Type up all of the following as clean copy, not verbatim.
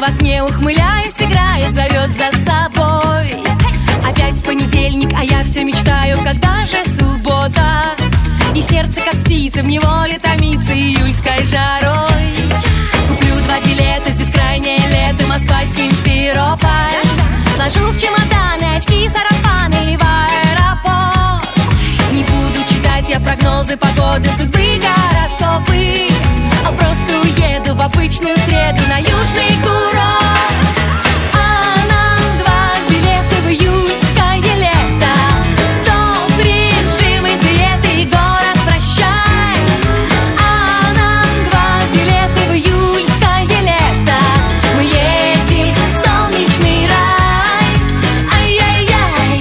окне, ухмыляясь, играет, зовет за собой. Опять понедельник, а я все мечтаю, когда же суббота. И сердце, как птица, в неволе томится июльской жарой. Куплю 2 билета в бескрайнее лето, Москва, Симферополь. Сложу в чемоданы очки, сарафаны и в аэропорт. Не буду читать я прогнозы погоды, судьбы, гороскопы, а просто уеду в обычную среду на южный курорт. А нам 2 билета в июльское лето. Стоп, режимы, диеты и город прощай. А нам 2 билета в июльское лето. Мы едем в солнечный рай. Ай-яй-яй.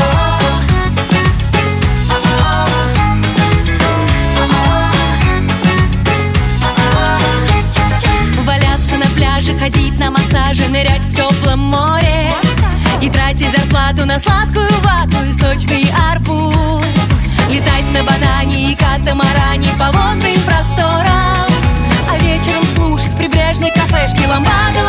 Валяться на пляже, ходить на массаже, нырять в теплом море и тратить зарплату на сладкую вату и сочный арбуз. Летать на банане и катамаране по водным просторам, а вечером слушать в прибрежной кафешке ламбаду